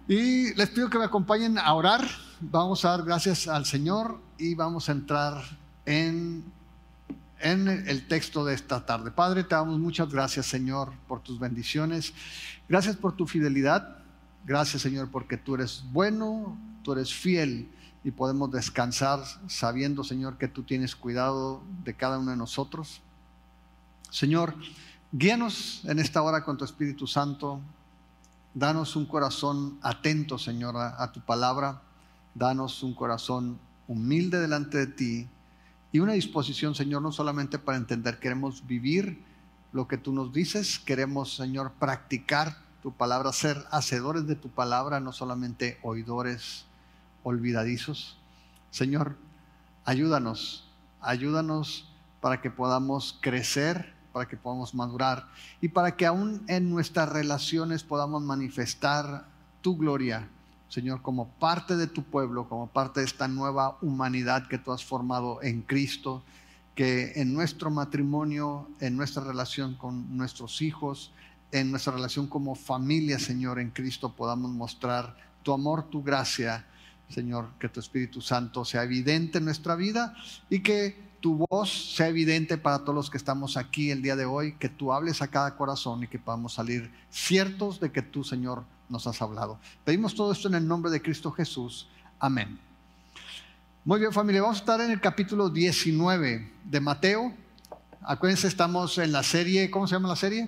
Y les pido que me acompañen a orar. Vamos a dar gracias al Señor y vamos a entrar en el texto de esta tarde. Padre, te damos muchas gracias, Señor, por tus bendiciones. Gracias por tu fidelidad. Gracias, Señor, porque tú eres bueno, tú eres fiel y podemos descansar sabiendo, Señor, que tú tienes cuidado de cada uno de nosotros. Señor, guíanos en esta hora con tu Espíritu Santo. Danos un corazón atento, Señor, a tu palabra. Danos un corazón humilde delante de ti y una disposición, Señor, no solamente para entender, queremos vivir lo que tú nos dices. Queremos, Señor, practicar tu palabra, ser hacedores de tu palabra, no solamente oidores olvidadizos. Señor, ayúdanos para que podamos crecer, para que podamos madurar y para que aún en nuestras relaciones podamos manifestar tu gloria, Señor, como parte de tu pueblo, como parte de esta nueva humanidad que tú has formado en Cristo, que en nuestro matrimonio, en nuestra relación con nuestros hijos, en nuestra relación como familia, Señor, en Cristo podamos mostrar tu amor, tu gracia, Señor, que tu Espíritu Santo sea evidente en nuestra vida y que tu voz sea evidente para todos los que estamos aquí el día de hoy, que tú hables a cada corazón y que podamos salir ciertos de que tú, Señor, nos has hablado. Pedimos todo esto en el nombre de Cristo Jesús. Amén. Muy bien, familia, vamos a estar en el capítulo 19 de Mateo. Acuérdense, estamos en la serie, ¿cómo se llama la serie?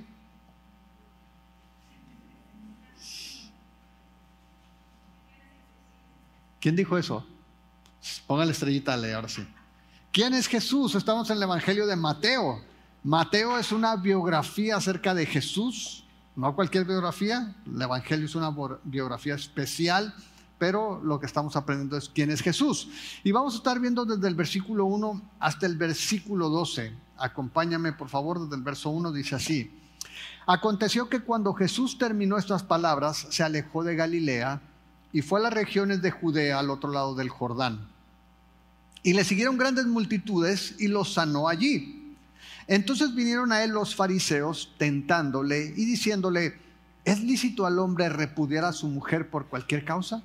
¿Quién dijo eso? Ponga la estrellita, ahora sí. ¿Quién es Jesús? Estamos en el Evangelio de Mateo. Mateo es una biografía acerca de Jesús, no cualquier biografía. El Evangelio es una biografía especial, pero lo que estamos aprendiendo es quién es Jesús. Y vamos a estar viendo desde el versículo 1 hasta el versículo 12. Acompáñame, por favor, desde el verso 1, dice así. Aconteció que cuando Jesús terminó estas palabras, se alejó de Galilea y fue a las regiones de Judea, al otro lado del Jordán. Y le siguieron grandes multitudes y los sanó allí. Entonces vinieron a él los fariseos tentándole y diciéndole: ¿es lícito al hombre repudiar a su mujer por cualquier causa?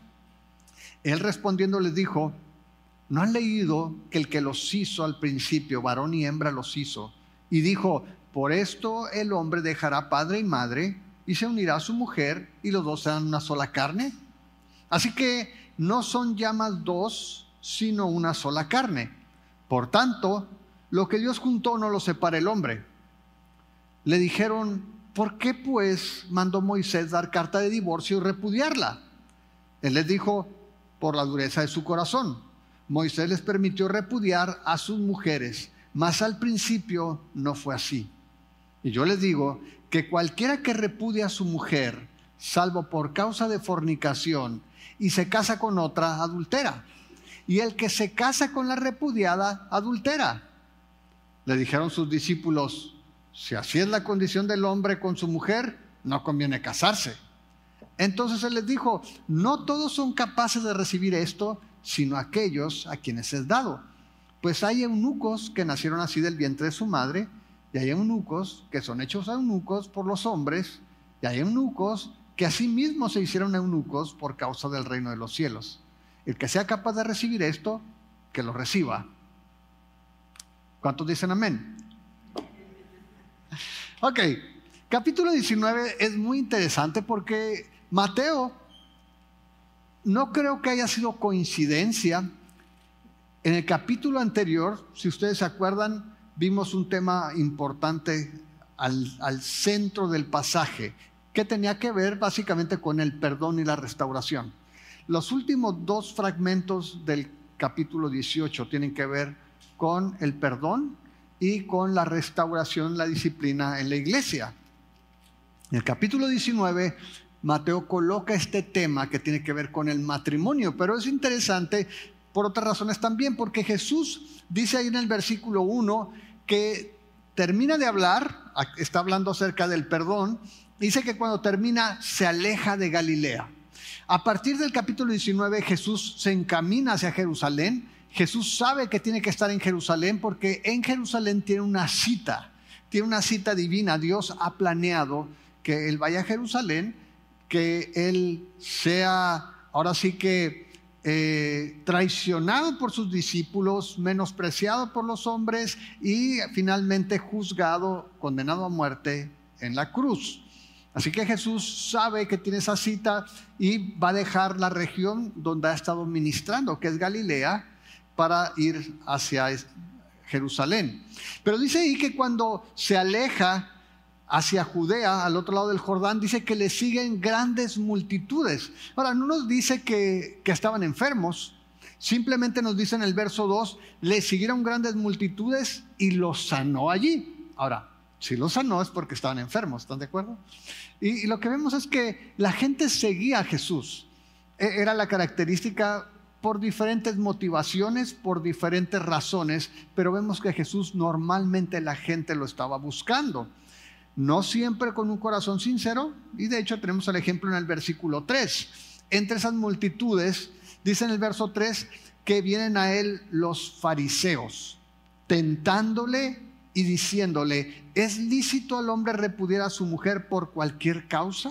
Él respondiendo les dijo: ¿no han leído que el que los hizo al principio, varón y hembra los hizo? Y dijo: por esto el hombre dejará padre y madre y se unirá a su mujer y los dos serán una sola carne. Así que no son ya más dos, sino una sola carne. Por tanto, lo que Dios juntó no lo separa el hombre. Le dijeron: ¿por qué pues mandó Moisés dar carta de divorcio y repudiarla? Él les dijo: por la dureza de su corazón. Moisés les permitió repudiar a sus mujeres, mas al principio no fue así. Y yo les digo que cualquiera que repudia a su mujer, salvo por causa de fornicación, y se casa con otra, adultera. Y el que se casa con la repudiada, adultera. Le dijeron sus discípulos: si así es la condición del hombre con su mujer, no conviene casarse. Entonces él les dijo: no todos son capaces de recibir esto, sino aquellos a quienes es dado. Pues hay eunucos que nacieron así del vientre de su madre, y hay eunucos que son hechos eunucos por los hombres, y hay eunucos que asimismo se hicieron eunucos por causa del reino de los cielos. El que sea capaz de recibir esto, que lo reciba. ¿Cuántos dicen amén? Ok, capítulo 19 es muy interesante porque Mateo, no creo que haya sido coincidencia. En el capítulo anterior, si ustedes se acuerdan, vimos un tema importante al centro del pasaje, que tenía que ver básicamente con el perdón y la restauración. Los últimos dos fragmentos del capítulo 18 tienen que ver con el perdón y con la restauración, la disciplina en la iglesia. En el capítulo 19, Mateo coloca este tema que tiene que ver con el matrimonio, pero es interesante por otras razones también, porque Jesús dice ahí en el versículo 1 que termina de hablar, está hablando acerca del perdón, dice que cuando termina se aleja de Galilea. A partir del capítulo 19 Jesús se encamina hacia Jerusalén. Jesús sabe que tiene que estar en Jerusalén porque en Jerusalén tiene una cita divina. Dios ha planeado que Él vaya a Jerusalén, que él sea ahora sí que traicionado por sus discípulos, menospreciado por los hombres y finalmente juzgado, condenado a muerte en la cruz. Así que Jesús sabe que tiene esa cita y va a dejar la región donde ha estado ministrando, que es Galilea, para ir hacia Jerusalén. Pero dice ahí que cuando se aleja hacia Judea, al otro lado del Jordán, dice que le siguen grandes multitudes. Ahora, no nos dice que estaban enfermos, simplemente nos dice en el verso 2, le siguieron grandes multitudes y los sanó allí. Ahora, si los sanó es porque estaban enfermos, ¿están de acuerdo? Y lo que vemos es que la gente seguía a Jesús. Era la característica por diferentes motivaciones, por diferentes razones, pero vemos que Jesús normalmente la gente lo estaba buscando. No siempre con un corazón sincero, y de hecho tenemos el ejemplo en el versículo 3. Entre esas multitudes, dice en el verso 3, que vienen a él los fariseos, tentándole y diciéndole, ¿es lícito al hombre repudiar a su mujer por cualquier causa?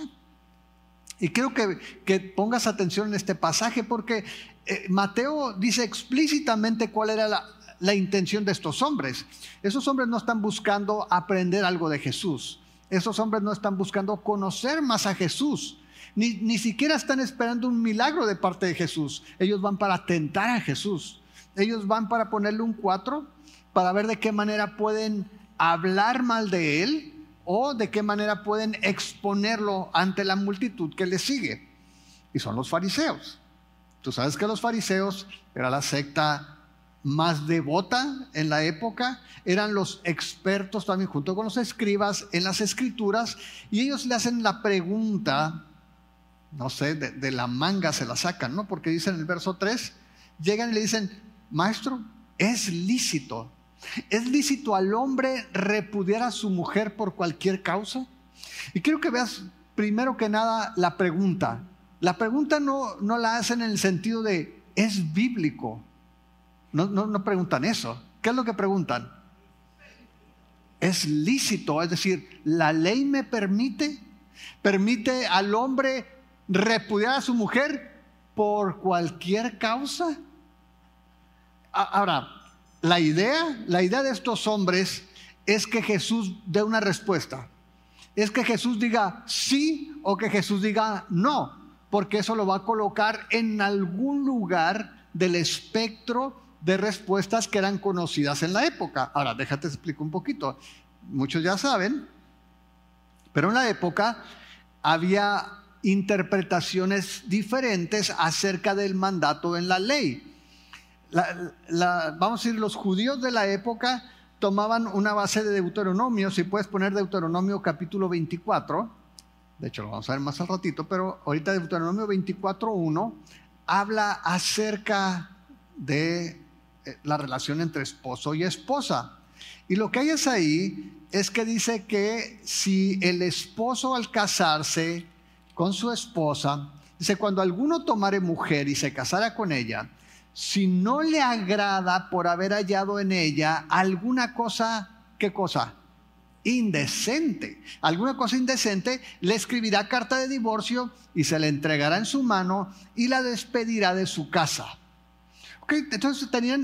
Y creo que pongas atención en este pasaje porque Mateo dice explícitamente cuál era la intención de estos hombres. Esos hombres no están buscando aprender algo de Jesús. Esos hombres no están buscando conocer más a Jesús. Ni siquiera están esperando un milagro de parte de Jesús. Ellos van para tentar a Jesús. Ellos van para ponerle un 4, para ver de qué manera pueden hablar mal de él o de qué manera pueden exponerlo ante la multitud que le sigue. Y son los fariseos. Tú sabes que los fariseos era la secta más devota en la época, eran los expertos también junto con los escribas en las escrituras, y ellos le hacen la pregunta, no sé, de la manga se la sacan, ¿no? Porque dicen en el verso 3, llegan y le dicen, maestro, ¿es lícito al hombre repudiar a su mujer por cualquier causa? Y quiero que veas primero que nada la pregunta. La pregunta no la hacen en el sentido de, ¿es bíblico? No preguntan eso. ¿Qué es lo que preguntan? ¿Es lícito? Es decir, ¿la ley me permite al hombre repudiar a su mujer por cualquier causa? Ahora, la idea de estos hombres es que Jesús dé una respuesta. Es que Jesús diga sí o que Jesús diga no, porque eso lo va a colocar en algún lugar del espectro de respuestas que eran conocidas en la época. Ahora, déjate explico un poquito. Muchos ya saben, pero en la época había interpretaciones diferentes acerca del mandato en la ley. Vamos a decir, los judíos de la época tomaban una base de Deuteronomio. Si puedes poner Deuteronomio capítulo 24, de hecho lo vamos a ver más al ratito, pero ahorita Deuteronomio 24:1 habla acerca de la relación entre esposo y esposa. Y lo que hay ahí es que dice que si el esposo al casarse con su esposa, dice, cuando alguno tomare mujer y se casara con ella, si no le agrada por haber hallado en ella alguna cosa, ¿qué cosa? Indecente. Alguna cosa indecente, le escribirá carta de divorcio y se le entregará en su mano y la despedirá de su casa. Okay, entonces tenían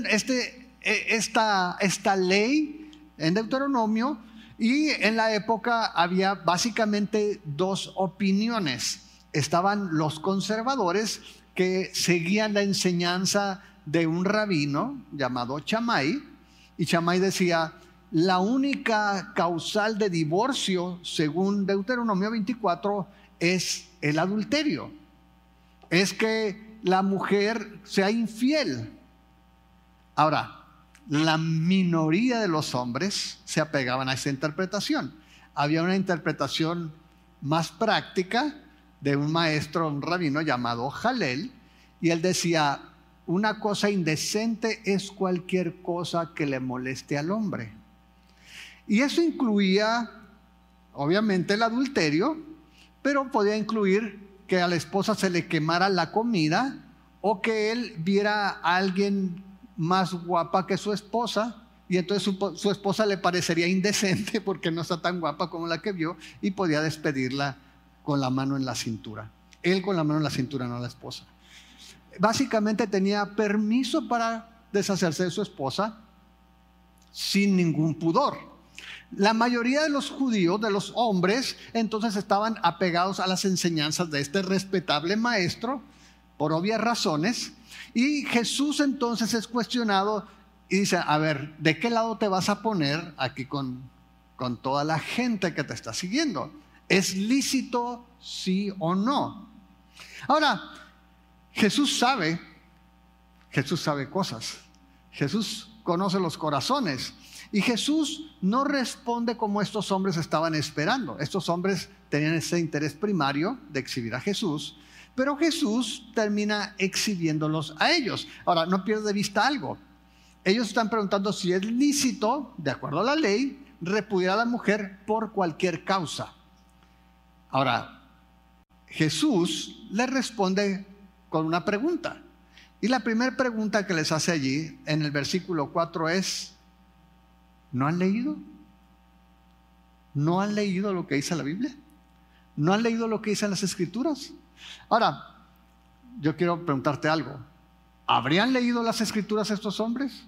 esta ley en Deuteronomio, y en la época había básicamente dos opiniones. Estaban los conservadores que seguían la enseñanza de un rabino llamado Shammai, y Shammai decía, la única causal de divorcio según Deuteronomio 24 es el adulterio, es que la mujer sea infiel. Ahora, la minoría de los hombres se apegaban a esa interpretación. Había una interpretación más práctica de un maestro, un rabino llamado Jalel, y él decía, una cosa indecente es cualquier cosa que le moleste al hombre. Y eso incluía, obviamente, el adulterio, pero podía incluir que a la esposa se le quemara la comida o que él viera a alguien más guapa que su esposa y entonces su esposa le parecería indecente porque no está tan guapa como la que vio y podía despedirla con la mano en la cintura. Él con la mano en la cintura, no la esposa. Básicamente tenía permiso para deshacerse de su esposa sin ningún pudor. La mayoría de los judíos, de los hombres, entonces estaban apegados a las enseñanzas de este respetable maestro, por obvias razones. Y Jesús entonces es cuestionado y dice, a ver, ¿de qué lado te vas a poner aquí con toda la gente que te está siguiendo? ¿Es lícito sí o no? Ahora, Jesús sabe cosas. Jesús conoce los corazones. Y Jesús no responde como estos hombres estaban esperando. Estos hombres tenían ese interés primario de exhibir a Jesús, pero Jesús termina exhibiéndolos a ellos. Ahora, no pierda de vista algo. Ellos están preguntando si es lícito, de acuerdo a la ley, repudiar a la mujer por cualquier causa. Ahora, Jesús les responde con una pregunta. Y la primera pregunta que les hace allí, en el versículo 4 es, ¿no han leído? ¿No han leído lo que dice la Biblia? ¿No han leído lo que dicen las Escrituras? Ahora, yo quiero preguntarte algo. ¿Habrían leído las Escrituras estos hombres?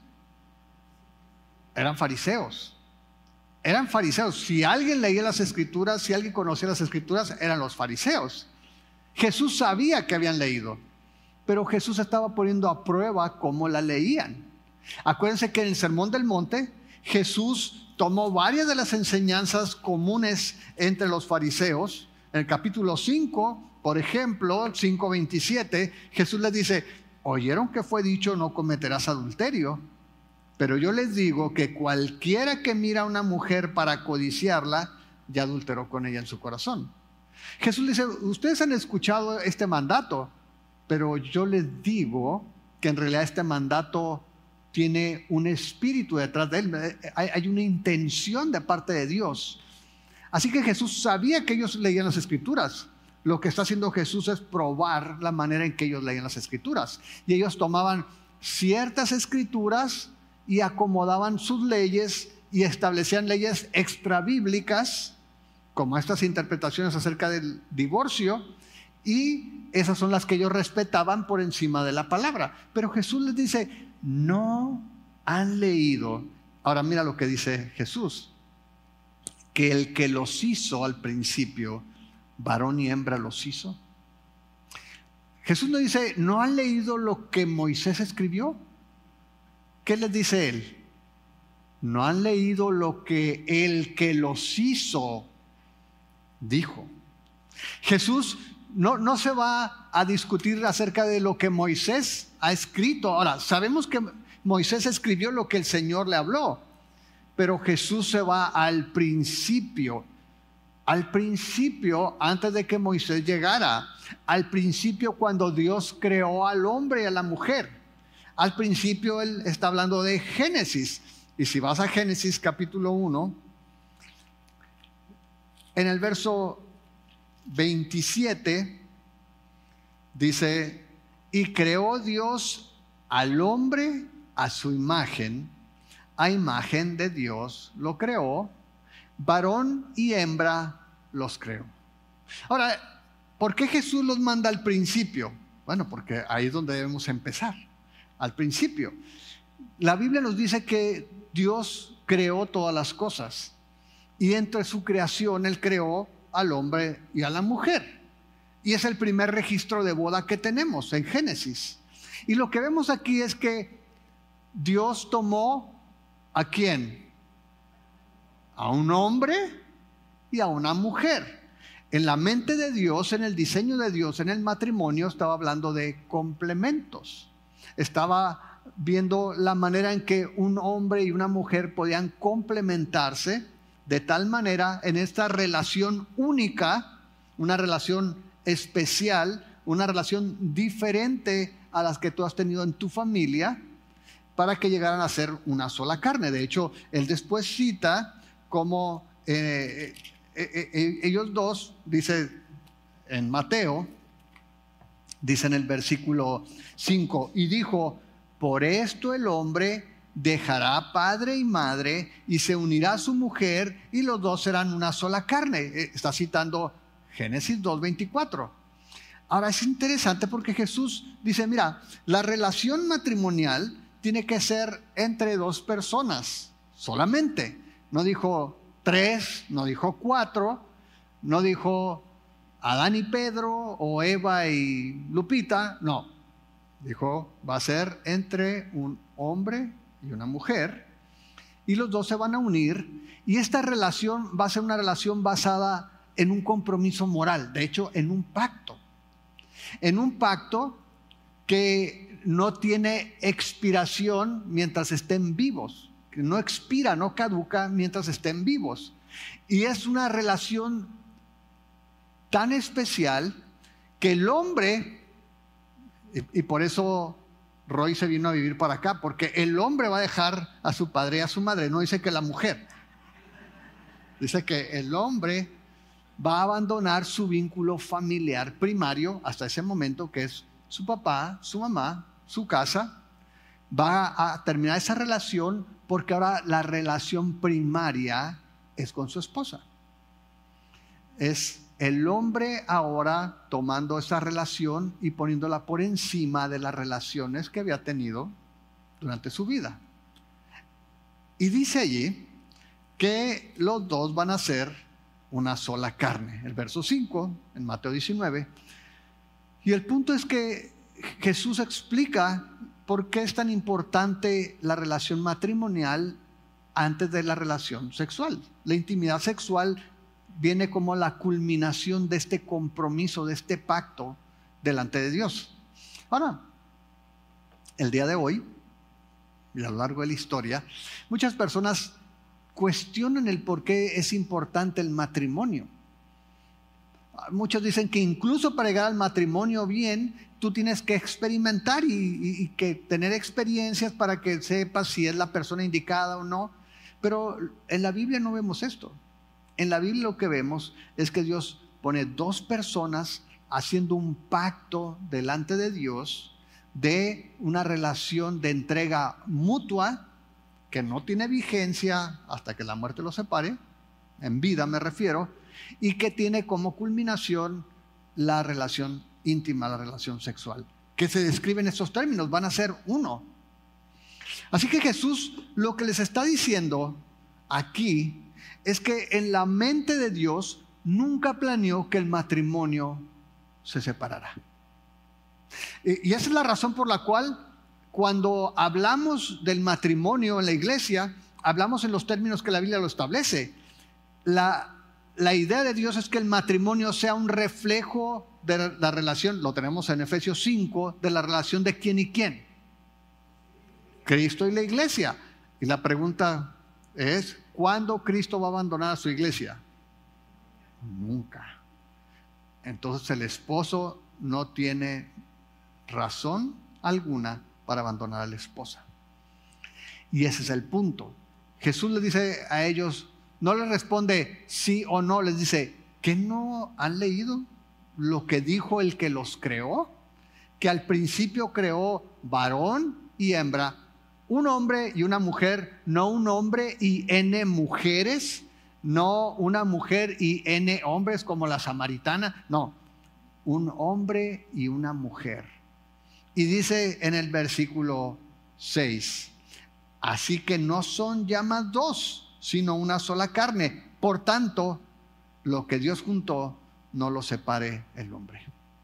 Eran fariseos. Eran fariseos. Si alguien leía las Escrituras, si alguien conocía las Escrituras, eran los fariseos. Jesús sabía que habían leído, pero Jesús estaba poniendo a prueba cómo la leían. Acuérdense que en el Sermón del Monte, Jesús tomó varias de las enseñanzas comunes entre los fariseos. En el capítulo 5, por ejemplo, 5:27, Jesús les dice, oyeron que fue dicho no cometerás adulterio, pero yo les digo que cualquiera que mira a una mujer para codiciarla, ya adulteró con ella en su corazón. Jesús dice, ustedes han escuchado este mandato, pero yo les digo que en realidad este mandato tiene un espíritu detrás de él. Hay una intención de parte de Dios. Así que Jesús sabía que ellos leían las Escrituras. Lo que está haciendo Jesús es probar la manera en que ellos leían las Escrituras. Y ellos tomaban ciertas Escrituras y acomodaban sus leyes y establecían leyes extrabíblicas, como estas interpretaciones acerca del divorcio, y esas son las que ellos respetaban por encima de la palabra. Pero Jesús les dice, no han leído. Ahora mira lo que dice Jesús, que el que los hizo al principio, varón y hembra los hizo. Jesús no dice, ¿no han leído lo que Moisés escribió? ¿Qué les dice él? No han leído lo que el que los hizo dijo. Jesús no se va a discutir acerca de lo que Moisés ha escrito. Ahora, sabemos que Moisés escribió lo que el Señor le habló, pero Jesús se va al principio. Al principio, antes de que Moisés llegara. Al principio, cuando Dios creó al hombre y a la mujer. Al principio, él está hablando de Génesis. Y si vas a Génesis capítulo 1, en el verso 27 dice, y creó Dios al hombre a su imagen, a imagen de Dios lo creó, varón y hembra los creó. Ahora, ¿por qué Jesús los manda al principio? Bueno, porque ahí es donde debemos empezar, al principio. La Biblia nos dice que Dios creó todas las cosas y entre su creación Él creó al hombre y a la mujer. Y es el primer registro de boda que tenemos en Génesis. Y lo que vemos aquí es que Dios tomó ¿a quién? A un hombre y a una mujer. En la mente de Dios, en el diseño de Dios, en el matrimonio, estaba hablando de complementos. Estaba viendo la manera en que un hombre y una mujer podían complementarse de tal manera en esta relación única, una relación especial, una relación diferente a las que tú has tenido en tu familia, para que llegaran a ser una sola carne. De hecho, él después cita como ellos dos, dice en Mateo, dice en el versículo 5, y dijo, por esto el hombre dejará padre y madre y se unirá a su mujer y los dos serán una sola carne. Está citando Génesis 2:24. Ahora es interesante porque Jesús dice, mira, la relación matrimonial tiene que ser entre dos personas solamente. No dijo 3, no dijo 4, no dijo Adán y Pedro o Eva y Lupita, no. Dijo, va a ser entre un hombre y una mujer y los dos se van a unir y esta relación va a ser una relación basada en un compromiso moral, de hecho en un pacto. En un pacto que no tiene expiración mientras estén vivos, que no expira, no caduca mientras estén vivos. Y es una relación tan especial que el hombre, y por eso Roy se vino a vivir para acá, porque el hombre va a dejar a su padre y a su madre, no dice que la mujer. Dice que el hombre va a abandonar su vínculo familiar primario hasta ese momento, que es su papá, su mamá, su casa. Va a terminar esa relación porque ahora la relación primaria es con su esposa. Es el hombre ahora tomando esa relación y poniéndola por encima de las relaciones que había tenido durante su vida. Y dice allí que los dos van a ser una sola carne. El verso 5 en Mateo 19. Y el punto es que Jesús explica por qué es tan importante la relación matrimonial antes de la relación sexual. La intimidad sexual viene como la culminación de este compromiso, de este pacto delante de Dios. Ahora, el día de hoy y a lo largo de la historia, muchas personas cuestionan el por qué es importante el matrimonio. Muchos dicen que incluso para llegar al matrimonio bien, tú tienes que experimentar y que tener experiencias para que sepas si es la persona indicada o no. Pero en la Biblia no vemos esto. En la Biblia lo que vemos es que Dios pone dos personas haciendo un pacto delante de Dios de una relación de entrega mutua que no tiene vigencia hasta que la muerte los separe, en vida me refiero, y que tiene como culminación la relación íntima, la relación sexual, que se describe en estos términos, van a ser uno. Así que Jesús lo que les está diciendo aquí es que en la mente de Dios nunca planeó que el matrimonio se separara. Y esa es la razón por la cual cuando hablamos del matrimonio en la iglesia, hablamos en los términos que la Biblia lo establece. La idea de Dios es que el matrimonio sea un reflejo de la relación, lo tenemos en Efesios 5, de la relación de quién y quién. Cristo y la iglesia. Y la pregunta es, ¿cuándo Cristo va a abandonar a su iglesia? Nunca. Entonces el esposo no tiene razón alguna para abandonar a la esposa. Y ese es el punto. Jesús les dice a ellos, no les responde sí o no, les dice, ¿qué no han leído lo que dijo el que los creó? Que al principio creó varón y hembra, un hombre y una mujer, no un hombre y n mujeres, no una mujer y n hombres como la samaritana, no, un hombre y una mujer. Y dice en el versículo 6, así que no son ya más dos, sino una sola carne. Por tanto, lo que Dios juntó, no lo separe el hombre.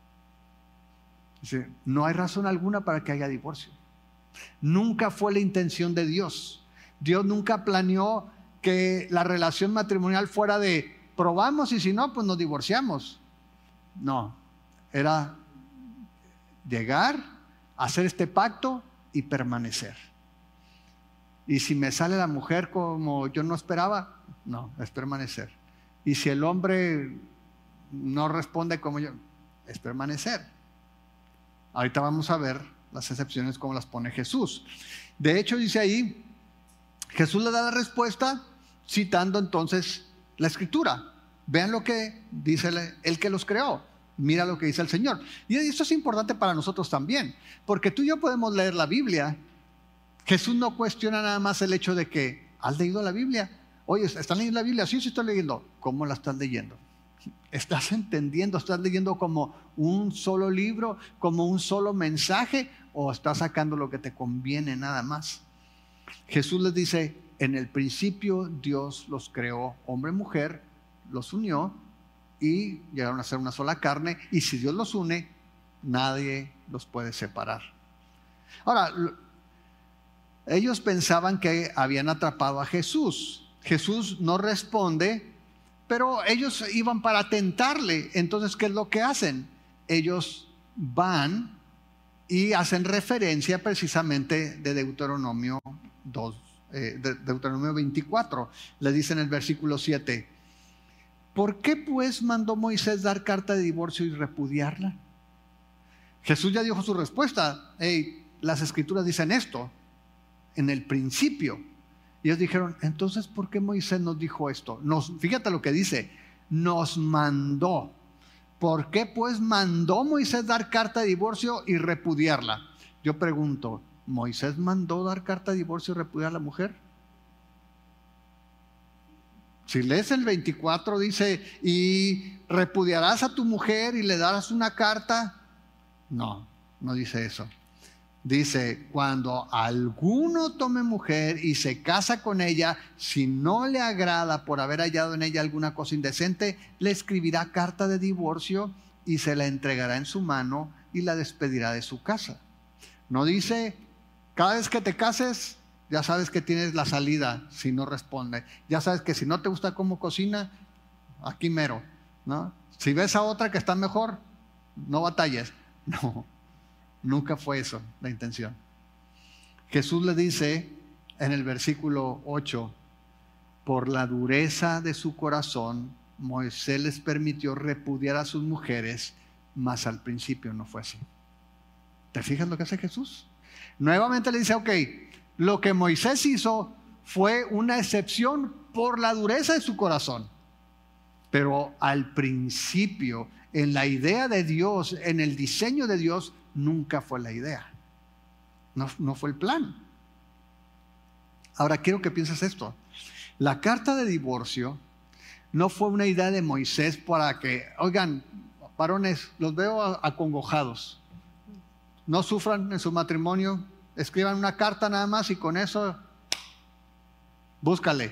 Dice, no hay razón alguna para que haya divorcio. Nunca fue la intención de Dios. Dios nunca planeó que la relación matrimonial fuera de probamos y si no, pues nos divorciamos. No, era llegar, hacer este pacto y permanecer. Y si me sale la mujer como yo no esperaba, no, es permanecer. Y si el hombre no responde como yo, es permanecer. Ahorita vamos a ver las excepciones como las pone Jesús. De hecho dice ahí, Jesús le da la respuesta citando entonces la Escritura. Vean lo que dice el que los creó. Mira lo que dice el Señor. Y esto es importante para nosotros también, porque tú y yo podemos leer la Biblia. Jesús no cuestiona nada más el hecho de que, ¿has leído la Biblia? Oye, ¿están leyendo la Biblia? Sí, sí estoy leyendo. ¿Cómo la estás leyendo? ¿Estás entendiendo? ¿Estás leyendo como un solo libro, como un solo mensaje, o estás sacando lo que te conviene nada más? Jesús les dice, en el principio Dios los creó, hombre y mujer, los unió y llegaron a ser una sola carne, y si Dios los une, nadie los puede separar. Ahora, ellos pensaban que habían atrapado a Jesús. Jesús no responde, pero ellos iban para tentarle. Entonces, ¿qué es lo que hacen? Ellos van y hacen referencia precisamente de Deuteronomio 2, de Deuteronomio 24. Le dice en el versículo 7, ¿por qué pues mandó Moisés dar carta de divorcio y repudiarla? Jesús ya dijo su respuesta. Hey, las escrituras dicen esto en el principio. Y ellos dijeron, entonces, ¿por qué Moisés nos dijo esto? Fíjate lo que dice, nos mandó. ¿Por qué pues mandó Moisés dar carta de divorcio y repudiarla? Yo pregunto, ¿Moisés mandó dar carta de divorcio y repudiar a la mujer? Si lees el 24 dice, y repudiarás a tu mujer y le darás una carta. No, no dice eso. Dice, cuando alguno tome mujer y se casa con ella, si no le agrada por haber hallado en ella alguna cosa indecente, le escribirá carta de divorcio y se la entregará en su mano y la despedirá de su casa. No dice, cada vez que te cases, ya sabes que tienes la salida si no responde. Ya sabes que si no te gusta cómo cocina, aquí mero, ¿no? Si ves a otra que está mejor, no batalles. No. Nunca fue eso la intención. Jesús le dice en el versículo 8, por la dureza de su corazón, Moisés les permitió repudiar a sus mujeres, mas al principio no fue así. ¿Te fijas lo que hace Jesús? Nuevamente le dice, ok, lo que Moisés hizo fue una excepción por la dureza de su corazón. Pero al principio, en la idea de Dios, en el diseño de Dios, nunca fue la idea. No fue el plan. Ahora quiero que pienses esto. La carta de divorcio no fue una idea de Moisés para que, oigan, varones, los veo acongojados. No sufran en su matrimonio, escriban una carta nada más y con eso, búscale.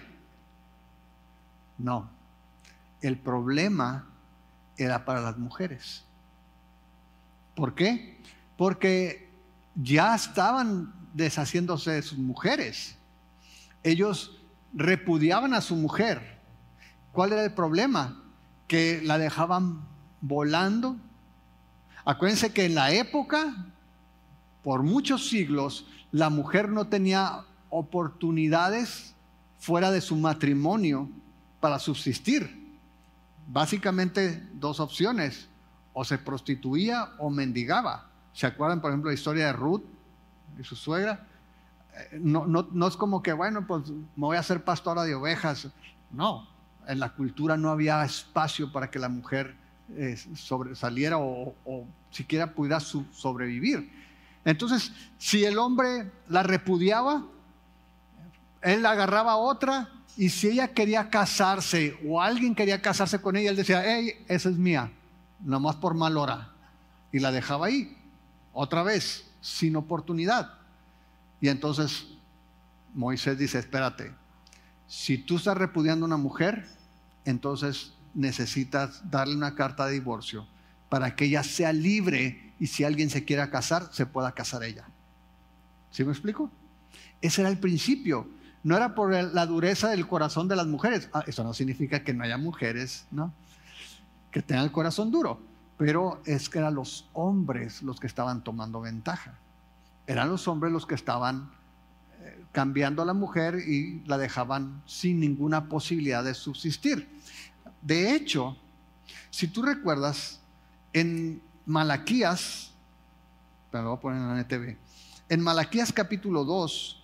No. El problema era para las mujeres. ¿Por qué? Porque ya estaban deshaciéndose de sus mujeres. Ellos repudiaban a su mujer. ¿Cuál era el problema? Que la dejaban volando. Acuérdense que en la época, por muchos siglos, la mujer no tenía oportunidades fuera de su matrimonio para subsistir. Básicamente dos opciones, o se prostituía o mendigaba. ¿Se acuerdan, por ejemplo, la historia de Ruth y su suegra? No es como que, bueno, pues me voy a hacer pastora de ovejas. No, en la cultura no había espacio para que la mujer sobresaliera o siquiera pudiera sobrevivir. Entonces, si el hombre la repudiaba, él la agarraba a otra, y si ella quería casarse o alguien quería casarse con ella, él decía, hey, esa es mía, nomás por mal hora, y la dejaba ahí, otra vez, sin oportunidad. Y entonces Moisés dice, espérate, si tú estás repudiando a una mujer, entonces necesitas darle una carta de divorcio para que ella sea libre, y si alguien se quiera casar, se pueda casar ella. ¿Sí me explico? Ese era el principio. No era por la dureza del corazón de las mujeres. Eso no significa que no haya mujeres, ¿no?, que tengan el corazón duro, pero es que eran los hombres los que estaban tomando ventaja. Eran los hombres los que estaban cambiando a la mujer y la dejaban sin ninguna posibilidad de subsistir. De hecho, si tú recuerdas, en Malaquías, pero lo voy a poner en la NTV, en Malaquías capítulo 2,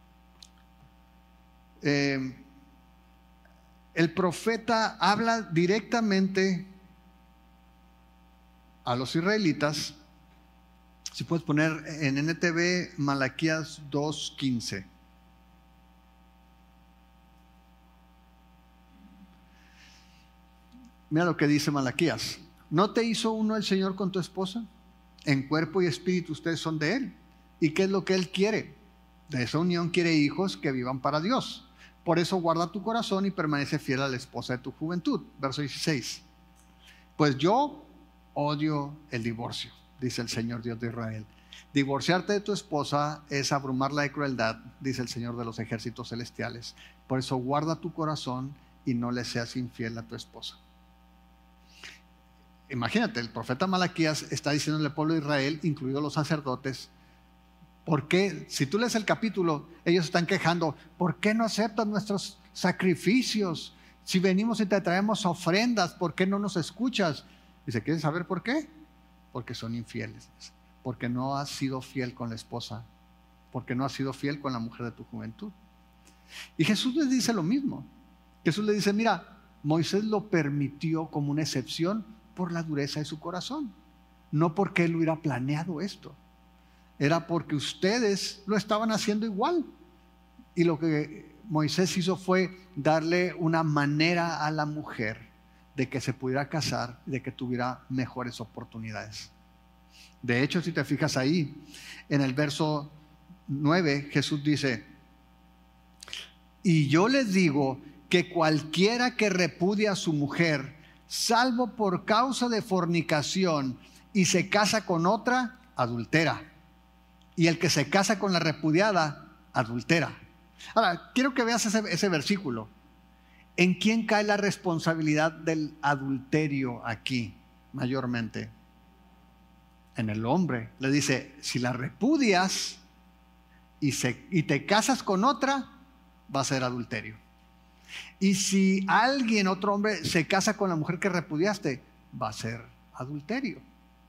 el profeta habla directamente a los israelitas. Si puedes poner en NTV Malaquías 2:15. Mira lo que dice Malaquías. ¿No te hizo uno el Señor con tu esposa? En cuerpo y espíritu ustedes son de Él. ¿Y qué es lo que Él quiere? De esa unión quiere hijos que vivan para Dios. Por eso guarda tu corazón y permanece fiel a la esposa de tu juventud. Verso 16. Pues yo odio el divorcio, dice el Señor Dios de Israel. Divorciarte de tu esposa es abrumarla de crueldad, dice el Señor de los ejércitos celestiales. Por eso guarda tu corazón y no le seas infiel a tu esposa. Imagínate, el profeta Malaquías está diciendo al pueblo de Israel, incluidos los sacerdotes, ¿por qué? Si tú lees el capítulo, ellos están quejando, ¿por qué no aceptas nuestros sacrificios? Si venimos y te traemos ofrendas, ¿por qué no nos escuchas? Dice, ¿quieres saber por qué? Porque son infieles, porque no has sido fiel con la esposa, porque no has sido fiel con la mujer de tu juventud. Y Jesús les dice lo mismo. Jesús le dice, mira, Moisés lo permitió como una excepción por la dureza de su corazón, no porque él hubiera planeado esto. Era porque ustedes lo estaban haciendo igual. Y lo que Moisés hizo fue darle una manera a la mujer de que se pudiera casar, de que tuviera mejores oportunidades. De hecho, si te fijas ahí, en el verso 9, Jesús dice, y yo les digo que cualquiera que repudia a su mujer, salvo por causa de fornicación, y se casa con otra, adultera. Y el que se casa con la repudiada, adultera. Ahora, quiero que veas ese versículo. ¿En quién cae la responsabilidad del adulterio aquí, mayormente? En el hombre. Le dice, si la repudias y te casas con otra, va a ser adulterio. Y si alguien, otro hombre, se casa con la mujer que repudiaste, va a ser adulterio.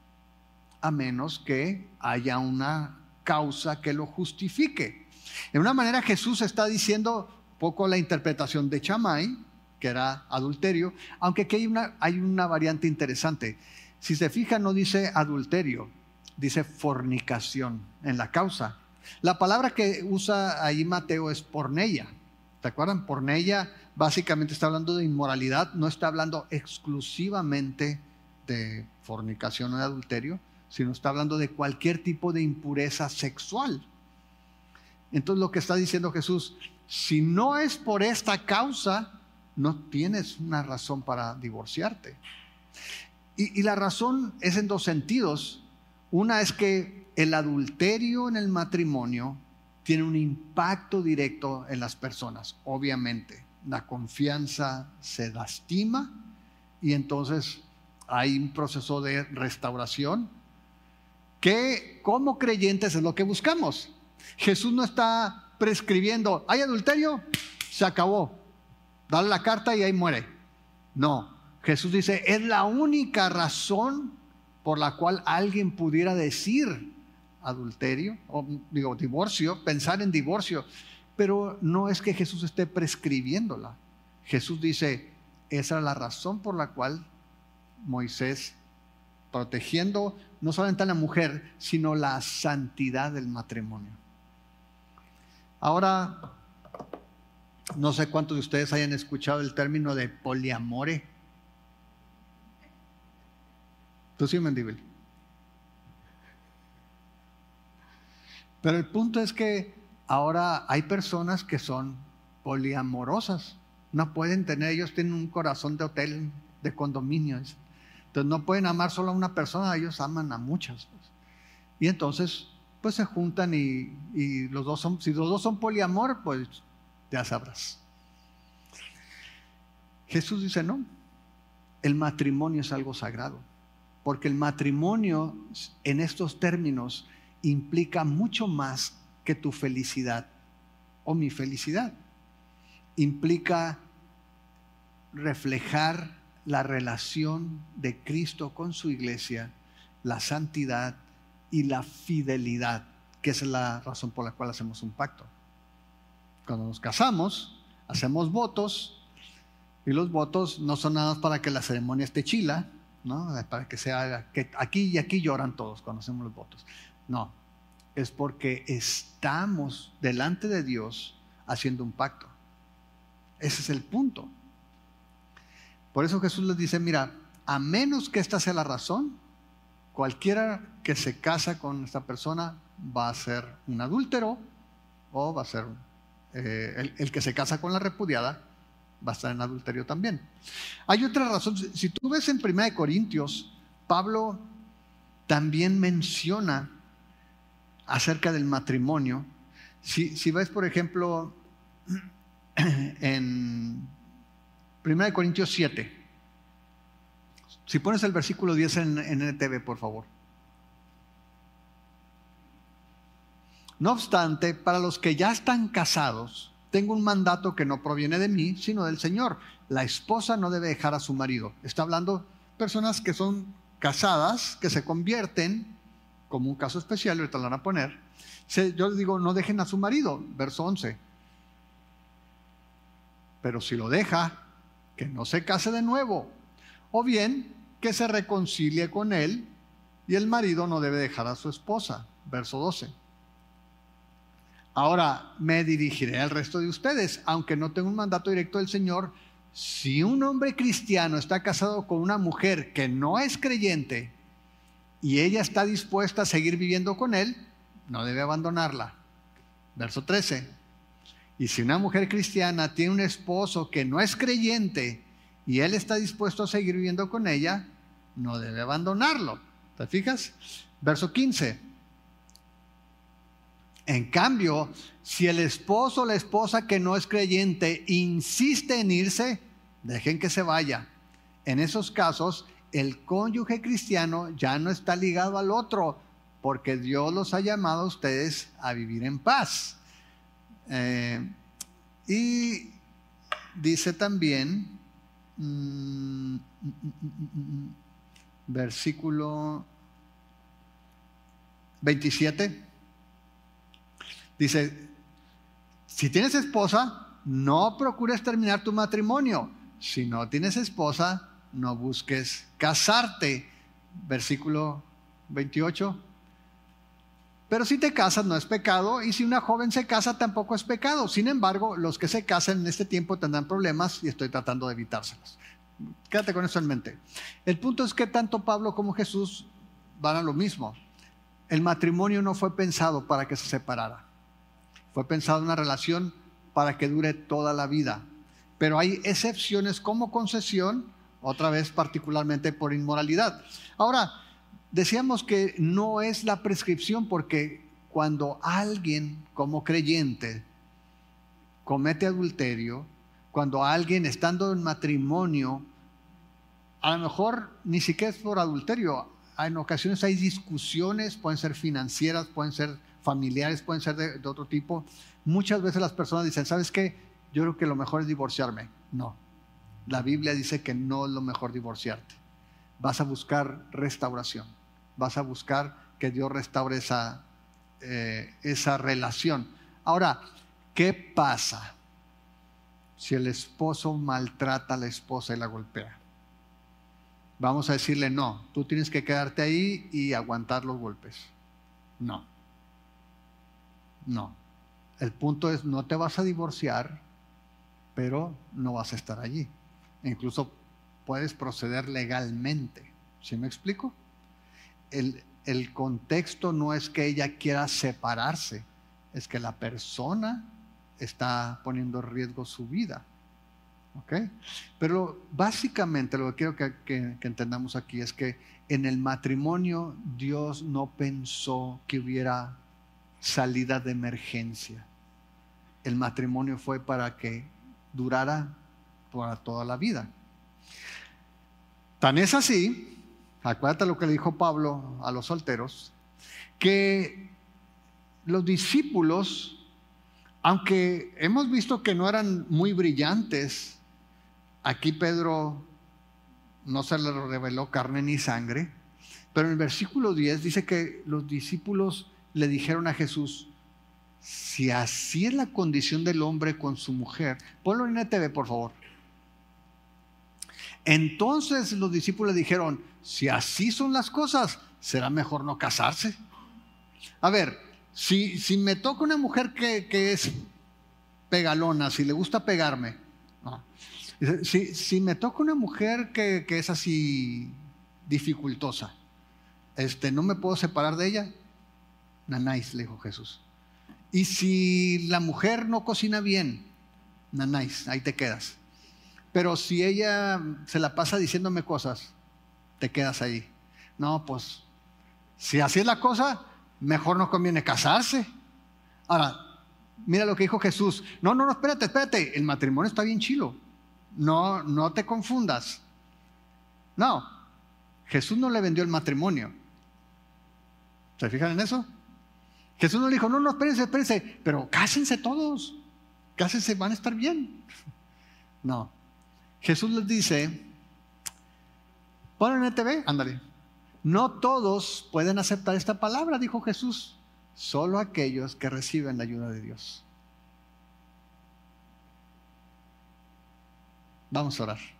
A menos que haya una causa que lo justifique. De una manera Jesús está diciendo poco la interpretación de Shammai, que era adulterio, aunque aquí hay una variante interesante. Si se fijan, no dice adulterio, dice fornicación en la causa. La palabra que usa ahí Mateo es porneia. ¿Te acuerdan? Porneia básicamente está hablando de inmoralidad, no está hablando exclusivamente de fornicación o de adulterio, sino está hablando de cualquier tipo de impureza sexual. Entonces lo que está diciendo Jesús, si no es por esta causa, no tienes una razón para divorciarte. Y la razón es en dos sentidos. Una es que el adulterio en el matrimonio tiene un impacto directo en las personas. Obviamente, la confianza se lastima y entonces hay un proceso de restauración que como creyentes es lo que buscamos. Jesús no está prescribiendo, hay adulterio, se acabó, dale la carta y ahí muere. No, Jesús dice, es la única razón por la cual alguien pudiera decir adulterio, o digo divorcio, pensar en divorcio, pero no es que Jesús esté prescribiéndola. Jesús dice, esa es la razón por la cual Moisés, protegiendo no solamente a la mujer, sino la santidad del matrimonio. Ahora, no sé cuántos de ustedes hayan escuchado el término de poliamore. Tú sí, Mendívil. Pero el punto es que ahora hay personas que son poliamorosas. No pueden tener, ellos tienen un corazón de hotel, de condominio. Entonces no pueden amar solo a una persona, ellos aman a muchas. Y entonces, pues se juntan y los dos son, si los dos son poliamor, pues ya sabrás. Jesús dice no, el matrimonio es algo sagrado, porque el matrimonio en estos términos implica mucho más que tu felicidad o mi felicidad. Implica reflejar la relación de Cristo con su iglesia, la santidad y la fidelidad, que es la razón por la cual hacemos un pacto. Cuando nos casamos, hacemos votos, y los votos no son nada más para que la ceremonia esté chila, ¿no? Para que sea, que aquí y aquí lloran todos cuando hacemos los votos. No, es porque estamos delante de Dios haciendo un pacto. Ese es el punto. Por eso Jesús les dice, mira, a menos que esta sea la razón, cualquiera que se casa con esta persona va a ser un adúltero o va a ser el que se casa con la repudiada va a estar en adulterio también. Hay otra razón. Si tú ves en 1 Corintios, Pablo también menciona acerca del matrimonio. Si ves, por ejemplo, en 1 Corintios 7, si pones el versículo 10 en NTV, por favor. No obstante, para los que ya están casados, tengo un mandato que no proviene de mí, sino del Señor. La esposa no debe dejar a su marido. Está hablando personas que son casadas, que se convierten, como un caso especial, ahorita lo van a poner. Yo les digo, no dejen a su marido, verso 11. Pero si lo deja, que no se case de nuevo, o bien que se reconcilie con él, y el marido no debe dejar a su esposa, verso 12. Ahora me dirigiré al resto de ustedes, aunque no tengo un mandato directo del Señor. Si un hombre cristiano está casado con una mujer que no es creyente y ella está dispuesta a seguir viviendo con él, no debe abandonarla. Verso 13. Y si una mujer cristiana tiene un esposo que no es creyente y él está dispuesto a seguir viviendo con ella, no debe abandonarlo. ¿Te fijas? Verso 15. En cambio, si el esposo o la esposa que no es creyente insiste en irse, dejen que se vaya. En esos casos, el cónyuge cristiano ya no está ligado al otro, porque Dios los ha llamado a ustedes a vivir en paz. Y dice también, versículo 27. Dice, si tienes esposa, no procures terminar tu matrimonio. Si no tienes esposa, no busques casarte. Versículo 28. Pero si te casas no es pecado, y si una joven se casa tampoco es pecado. Sin embargo, los que se casan en este tiempo tendrán problemas y estoy tratando de evitárselos. Quédate con eso en mente. El punto es que tanto Pablo como Jesús van a lo mismo. El matrimonio no fue pensado para que se separara. Fue pensado una relación para que dure toda la vida. Pero hay excepciones como concesión, otra vez particularmente por inmoralidad. Ahora, decíamos que no es la prescripción, porque cuando alguien como creyente comete adulterio, cuando alguien estando en matrimonio, a lo mejor ni siquiera es por adulterio. En ocasiones hay discusiones, pueden ser financieras, pueden ser familiares, pueden ser de otro tipo. Muchas veces las personas dicen, ¿sabes qué? Yo creo que lo mejor es divorciarme. No, la Biblia dice que no es lo mejor divorciarte. Vas a buscar restauración, vas a buscar que Dios restaure esa relación. Ahora, ¿qué pasa si el esposo maltrata a la esposa y la golpea? Vamos a decirle, no, tú tienes que quedarte ahí y aguantar los golpes. No. El punto es, no te vas a divorciar, pero no vas a estar allí. Incluso puedes proceder legalmente. ¿Sí me explico? El contexto no es que ella quiera separarse, es que la persona está poniendo en riesgo su vida. ¿Ok? Pero básicamente lo que quiero que entendamos aquí es que en el matrimonio Dios no pensó que hubiera salida de emergencia. El matrimonio fue para que durara para toda la vida. Tan es así, acuérdate lo que le dijo Pablo a los solteros, que los discípulos, aunque hemos visto que no eran muy brillantes, aquí Pedro no se le reveló carne ni sangre, pero en el versículo 10 dice que los discípulos le dijeron a Jesús, si así es la condición del hombre con su mujer, ponlo en NTV por favor. Entonces los discípulos le dijeron, si así son las cosas, ¿será mejor no casarse? A ver, si me toca una mujer que es pegalona, si le gusta pegarme, no. Dice, si me toca una mujer que es así dificultosa, no me puedo separar de ella. Nanáis, le dijo Jesús. Y si la mujer no cocina bien, nanáis, ahí te quedas. Pero si ella se la pasa diciéndome cosas, te quedas ahí. No, pues, si así es la cosa, mejor no conviene casarse. Ahora, mira lo que dijo Jesús. No, espérate. El matrimonio está bien chilo. No te confundas. No, Jesús no le vendió el matrimonio. ¿Se fijan en eso? Jesús no le dijo, no, espérense, pero cásense todos. Cásense, van a estar bien. No. Jesús les dice, ponen en TV, ándale. No todos pueden aceptar esta palabra, dijo Jesús. Solo aquellos que reciben la ayuda de Dios. Vamos a orar.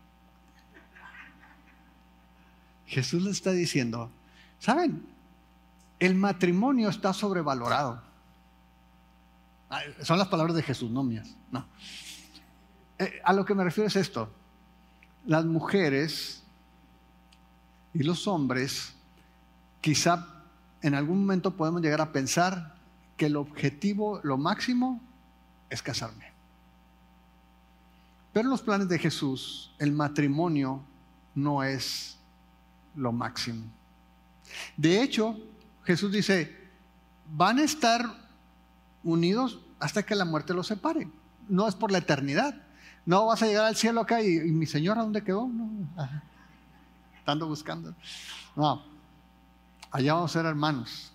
Jesús les está diciendo, ¿saben? El matrimonio está sobrevalorado. Son las palabras de Jesús, no mías. No. A lo que me refiero es esto. Las mujeres y los hombres, quizá en algún momento podemos llegar a pensar que el objetivo, lo máximo, es casarme. Pero en los planes de Jesús, el matrimonio no es lo máximo. De hecho, Jesús dice, van a estar unidos hasta que la muerte los separe. No es por la eternidad. No vas a llegar al cielo acá y mi señora, ¿dónde quedó? No. Estando buscando. No. Allá vamos a ser hermanos.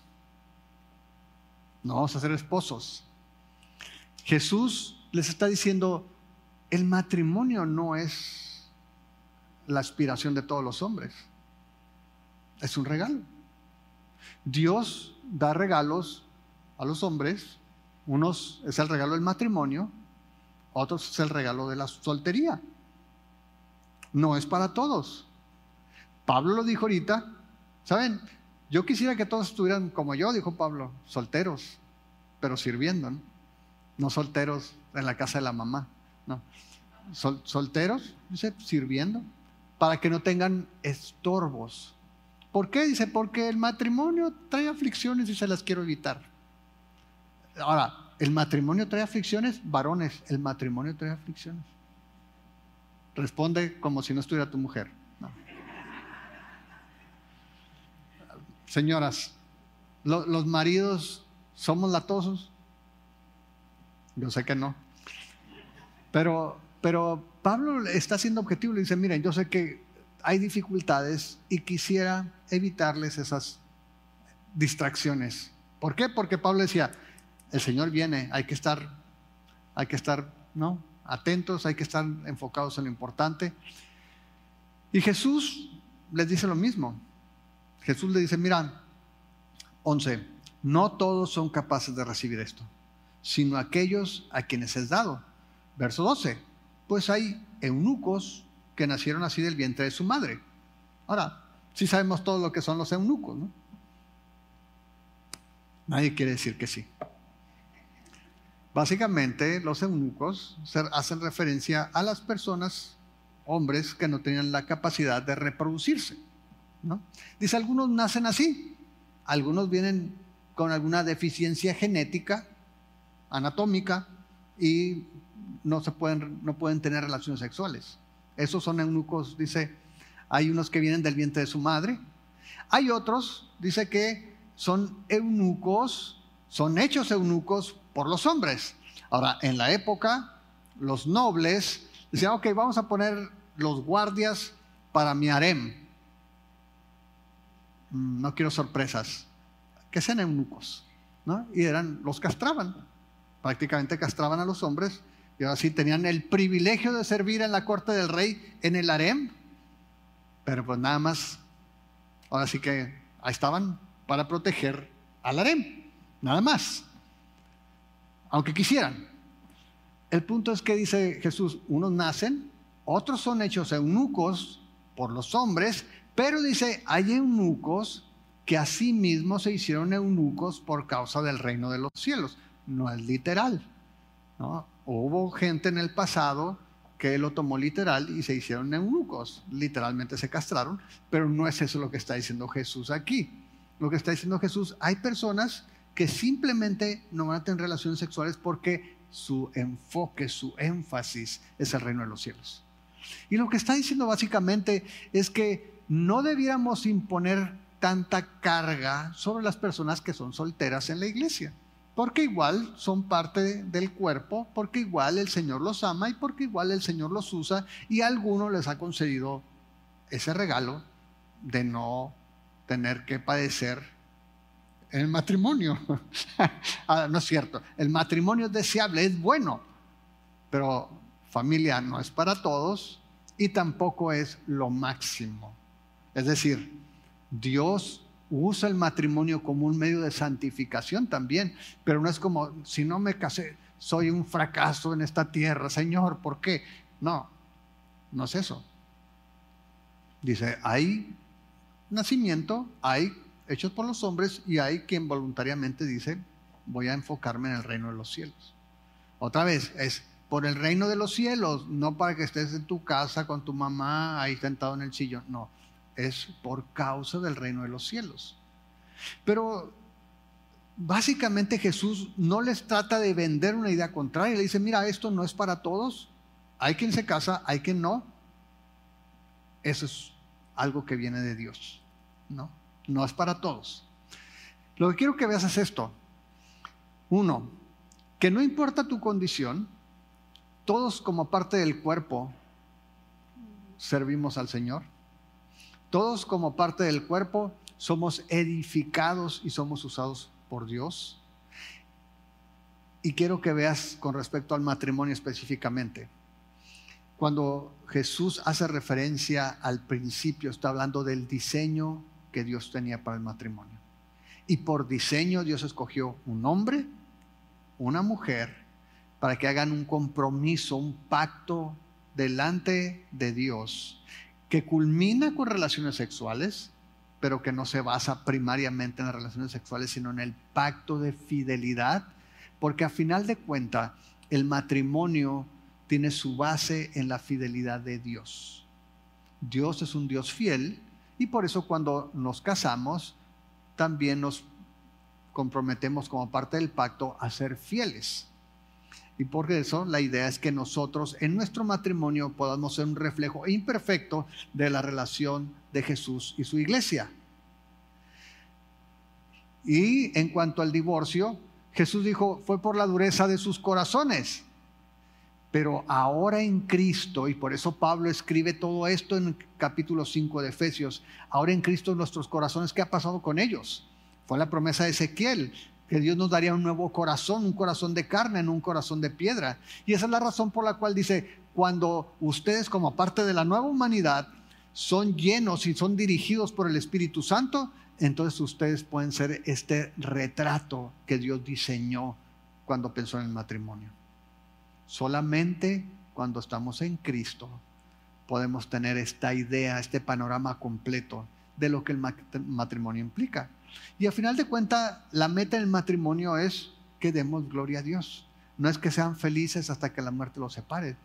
No vamos a ser esposos. Jesús les está diciendo, el matrimonio no es la aspiración de todos los hombres. Es un regalo. Dios da regalos a los hombres. Unos es el regalo del matrimonio, otros es el regalo de la soltería. No es para todos. Pablo lo dijo ahorita. ¿Saben? Yo quisiera que todos estuvieran como yo, dijo Pablo, solteros, pero sirviendo, ¿no? No solteros en la casa de la mamá, no. Solteros, dice, sirviendo, para que no tengan estorbos. ¿Por qué? Dice, porque el matrimonio trae aflicciones y se las quiero evitar. Ahora, ¿el matrimonio trae aflicciones? Varones, el matrimonio trae aflicciones. Responde como si no estuviera tu mujer. No. Señoras, ¿los maridos somos latosos? Yo sé que no. Pero Pablo está siendo objetivo y le dice, miren, yo sé que hay dificultades y quisiera evitarles esas distracciones. ¿Por qué? Porque Pablo decía, el Señor viene, hay que estar, ¿no?, atentos, hay que estar enfocados en lo importante. Y Jesús les dice lo mismo. Jesús le dice, mira, 11, no todos son capaces de recibir esto, sino aquellos a quienes es dado. Verso 12, pues hay eunucos que nacieron así del vientre de su madre. Ahora, sí sabemos todo lo que son los eunucos, ¿no? Nadie quiere decir que sí. Básicamente, los eunucos hacen referencia a las personas, hombres, que no tenían la capacidad de reproducirse, ¿no? Dice, algunos nacen así, algunos vienen con alguna deficiencia genética, anatómica, y no pueden tener relaciones sexuales. Esos son eunucos, dice, hay unos que vienen del vientre de su madre. Hay otros, dice, que son eunucos, son hechos eunucos por los hombres. Ahora, en la época, los nobles decían, ok, vamos a poner los guardias para mi harem. No quiero sorpresas. Que sean eunucos, ¿no? Y los castraban. Prácticamente castraban a los hombres. Y ahora sí tenían el privilegio de servir en la corte del rey en el harem. Pero pues nada más, ahora sí que ahí estaban para proteger al harem. Nada más. Aunque quisieran. El punto es que dice Jesús, unos nacen, otros son hechos eunucos por los hombres, pero dice, hay eunucos que asimismo se hicieron eunucos por causa del reino de los cielos. No es literal, ¿no? Hubo gente en el pasado que él lo tomó literal y se hicieron eunucos, literalmente se castraron, pero no es eso lo que está diciendo Jesús aquí. Lo que está diciendo Jesús, hay personas que simplemente no van a tener relaciones sexuales porque su enfoque, su énfasis es el reino de los cielos. Y lo que está diciendo básicamente es que no debiéramos imponer tanta carga sobre las personas que son solteras en la iglesia, porque igual son parte del cuerpo, porque igual el Señor los ama y porque igual el Señor los usa, y a algunos les ha concedido ese regalo de no tener que padecer en el matrimonio. No es cierto, el matrimonio es deseable, es bueno, pero familia no es para todos y tampoco es lo máximo. Es decir, Dios usa el matrimonio como un medio de santificación también, pero no es como, si no me casé, soy un fracaso en esta tierra, Señor, ¿por qué? No, no es eso. Dice, hay nacimiento, hay hechos por los hombres y hay quien voluntariamente dice, voy a enfocarme en el reino de los cielos. Otra vez, es por el reino de los cielos, no para que estés en tu casa con tu mamá ahí sentado en el sillón, no. Es por causa del reino de los cielos. Pero básicamente Jesús no les trata de vender una idea contraria. Le dice, mira, esto no es para todos. Hay quien se casa, hay quien no. Eso es algo que viene de Dios. No es para todos. Lo que quiero que veas es esto. Uno, que no importa tu condición, todos como parte del cuerpo servimos al Señor. Todos como parte del cuerpo somos edificados y somos usados por Dios. Y quiero que veas con respecto al matrimonio específicamente. Cuando Jesús hace referencia al principio, está hablando del diseño que Dios tenía para el matrimonio. Y por diseño Dios escogió un hombre, una mujer, para que hagan un compromiso, un pacto delante de Dios, que culmina con relaciones sexuales, pero que no se basa primariamente en las relaciones sexuales, sino en el pacto de fidelidad, porque a final de cuentas el matrimonio tiene su base en la fidelidad de Dios. Dios es un Dios fiel y por eso cuando nos casamos también nos comprometemos como parte del pacto a ser fieles. Y por eso la idea es que nosotros en nuestro matrimonio podamos ser un reflejo imperfecto de la relación de Jesús y su iglesia. Y en cuanto al divorcio, Jesús dijo, fue por la dureza de sus corazones. Pero ahora en Cristo, y por eso Pablo escribe todo esto en el capítulo 5 de Efesios, ahora en Cristo nuestros corazones, ¿qué ha pasado con ellos? Fue la promesa de Ezequiel, que Dios nos daría un nuevo corazón, un corazón de carne, no un corazón de piedra. Y esa es la razón por la cual dice, cuando ustedes como parte de la nueva humanidad son llenos y son dirigidos por el Espíritu Santo, entonces ustedes pueden ser este retrato que Dios diseñó cuando pensó en el matrimonio. Solamente cuando estamos en Cristo podemos tener esta idea, este panorama completo de lo que el matrimonio implica. Y al final de cuentas, la meta del matrimonio es que demos gloria a Dios. No es que sean felices hasta que la muerte los separe.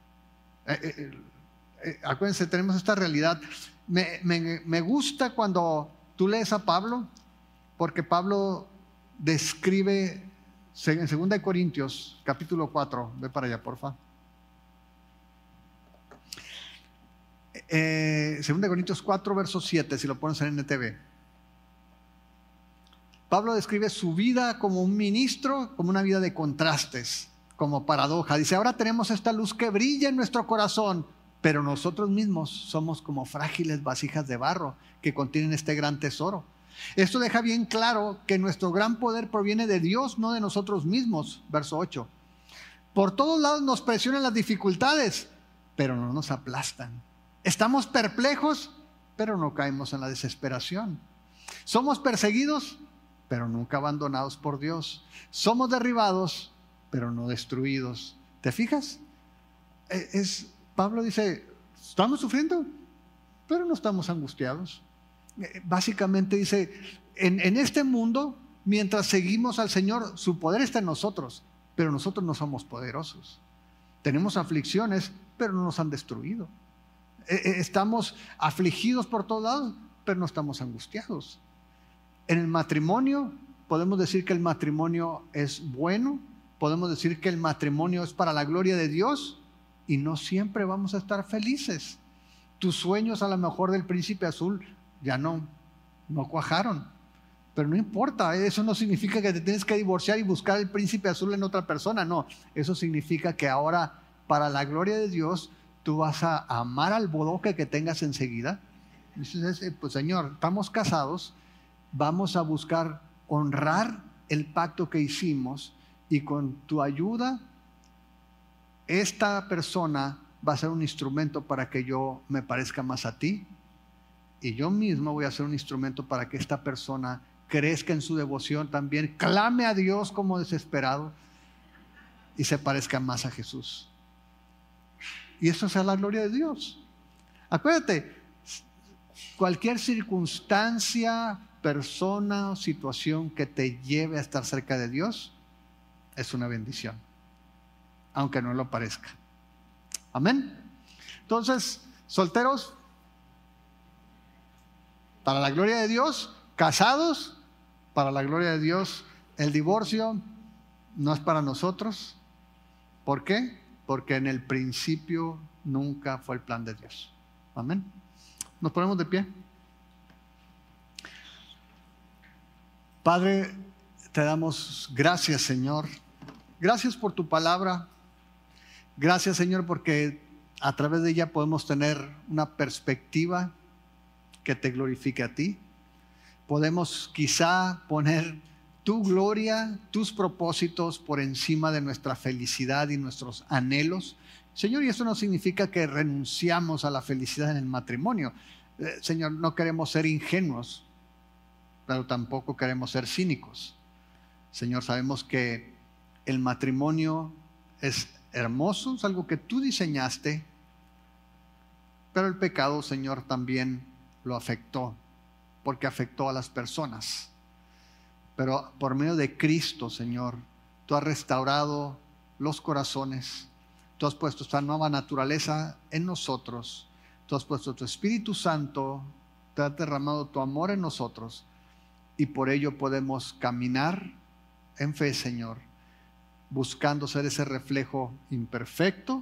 Acuérdense, tenemos esta realidad. Me gusta cuando tú lees a Pablo, porque Pablo describe en 2 Corintios, capítulo 4, ve para allá, porfa. 2 Corintios 4, verso 7, si lo pones en NTV. Pablo describe su vida como un ministro, como una vida de contrastes, como paradoja. Dice, ahora tenemos esta luz que brilla en nuestro corazón, pero nosotros mismos somos como frágiles vasijas de barro que contienen este gran tesoro. Esto deja bien claro que nuestro gran poder proviene de Dios, no de nosotros mismos. Verso 8. Por todos lados nos presionan las dificultades, pero no nos aplastan. Estamos perplejos, pero no caemos en la desesperación. Somos perseguidos, pero nunca abandonados por Dios. Somos derribados, pero no destruidos. ¿Te fijas? Pablo dice, estamos sufriendo, pero no estamos angustiados. Básicamente dice, en este mundo, mientras seguimos al Señor, su poder está en nosotros, pero nosotros no somos poderosos. Tenemos aflicciones, pero no nos han destruido. Estamos afligidos por todos lados, pero no estamos angustiados. En el matrimonio, podemos decir que el matrimonio es bueno, podemos decir que el matrimonio es para la gloria de Dios, y no siempre vamos a estar felices. Tus sueños a lo mejor del príncipe azul ya no cuajaron, pero no importa, eso no significa que te tienes que divorciar y buscar el príncipe azul en otra persona, no, eso significa que ahora, para la gloria de Dios, tú vas a amar al bodoque que tengas enseguida. Dices, pues Señor, estamos casados, vamos a buscar honrar el pacto que hicimos, y con tu ayuda esta persona va a ser un instrumento para que yo me parezca más a ti, y yo mismo voy a ser un instrumento para que esta persona crezca en su devoción también, clame a Dios como desesperado y se parezca más a Jesús. Y eso es a la gloria de Dios. Acuérdate, cualquier circunstancia, persona o situación que te lleve a estar cerca de Dios es una bendición, aunque no lo parezca. Amén. Entonces, solteros, para la gloria de Dios; casados, para la gloria de Dios. El divorcio no es para nosotros. ¿Por qué? Porque en el principio nunca fue el plan de Dios. Amén. Nos ponemos de pie. Padre, te damos gracias, Señor. Gracias por tu palabra. Gracias, Señor, porque a través de ella podemos tener una perspectiva que te glorifique a ti. Podemos quizá poner tu gloria, tus propósitos por encima de nuestra felicidad y nuestros anhelos. Señor, y eso no significa que renunciamos a la felicidad en el matrimonio. Señor, no queremos ser ingenuos, pero tampoco queremos ser cínicos. Señor, sabemos que el matrimonio es hermoso, es algo que tú diseñaste, pero el pecado, Señor, también lo afectó, porque afectó a las personas. Pero por medio de Cristo, Señor, tú has restaurado los corazones, tú has puesto esta nueva naturaleza en nosotros, tú has puesto tu Espíritu Santo, te has derramado tu amor en nosotros, y por ello podemos caminar en fe, Señor, buscando ser ese reflejo imperfecto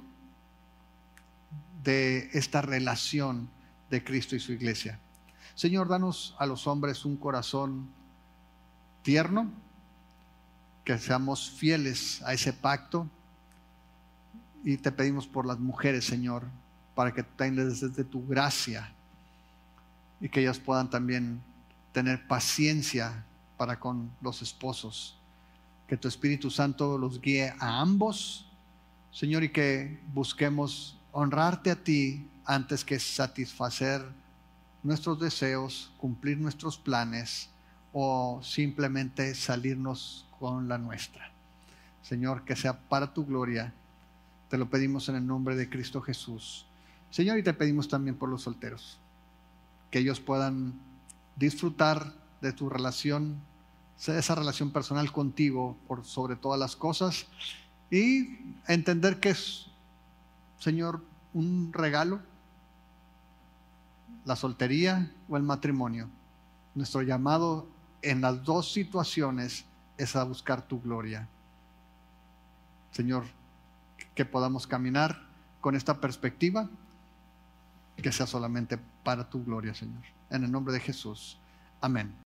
de esta relación de Cristo y su iglesia. Señor, danos a los hombres un corazón tierno, que seamos fieles a ese pacto, y te pedimos por las mujeres, Señor, para que tengas desde tu gracia y que ellas puedan también tener paciencia para con los esposos. Que tu Espíritu Santo los guíe a ambos, Señor, y que busquemos honrarte a ti antes que satisfacer nuestros deseos, cumplir nuestros planes o simplemente salirnos con la nuestra. Señor, que sea para tu gloria. Te lo pedimos en el nombre de Cristo Jesús. Señor, y te pedimos también por los solteros, que ellos puedan disfrutar de tu relación, esa relación personal contigo por sobre todas las cosas, y entender que es, Señor, un regalo la soltería o el matrimonio. Nuestro llamado en las dos situaciones es a buscar tu gloria. Señor, que podamos caminar con esta perspectiva, que sea solamente para tu gloria, Señor. En el nombre de Jesús. Amén.